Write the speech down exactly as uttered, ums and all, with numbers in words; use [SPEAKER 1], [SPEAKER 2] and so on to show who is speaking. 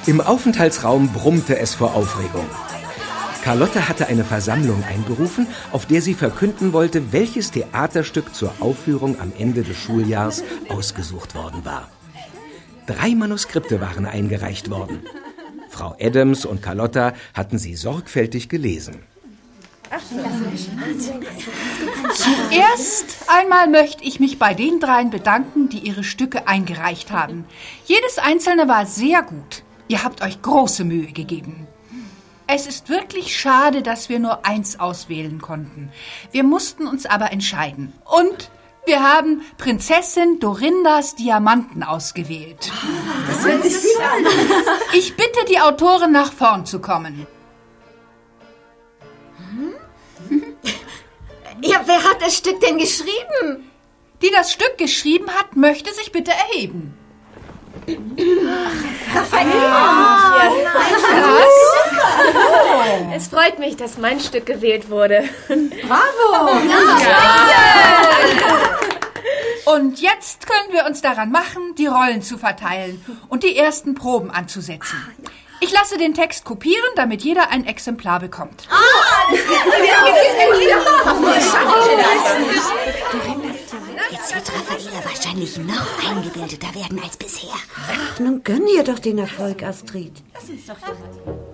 [SPEAKER 1] Im Aufenthaltsraum brummte es vor Aufregung. Carlotta hatte eine Versammlung einberufen, auf der sie verkünden wollte, welches Theaterstück zur Aufführung am Ende des Schuljahrs ausgesucht worden war. Drei Manuskripte waren eingereicht worden. Frau Adams und Carlotta hatten sie sorgfältig gelesen.
[SPEAKER 2] Zuerst einmal möchte ich mich bei den dreien bedanken, die ihre Stücke eingereicht haben. Jedes einzelne war sehr gut. Ihr habt euch große Mühe gegeben. Es ist wirklich schade, dass wir nur eins auswählen konnten. Wir mussten uns aber entscheiden. Und wir haben Prinzessin Dorindas Diamanten ausgewählt.
[SPEAKER 3] Das hört sich gut an.
[SPEAKER 2] Ich bitte die Autoren, nach vorn zu kommen.
[SPEAKER 3] Ja, wer hat das Stück denn geschrieben?
[SPEAKER 2] Die das Stück geschrieben hat, möchte sich bitte erheben.
[SPEAKER 3] Raphael!
[SPEAKER 4] Ja,
[SPEAKER 3] nein,
[SPEAKER 4] es freut mich, dass mein Stück gewählt wurde.
[SPEAKER 3] Bravo!
[SPEAKER 2] Ja. Und jetzt können wir uns daran machen, die Rollen zu verteilen und die ersten Proben anzusetzen. Ich lasse den Text kopieren, damit jeder ein Exemplar bekommt.
[SPEAKER 3] Ah,
[SPEAKER 5] jetzt wird Raffaella wahrscheinlich noch eingebildeter werden als bisher.
[SPEAKER 6] Ach, nun gönn ihr doch den Erfolg, Astrid.
[SPEAKER 3] Lass uns doch jemand.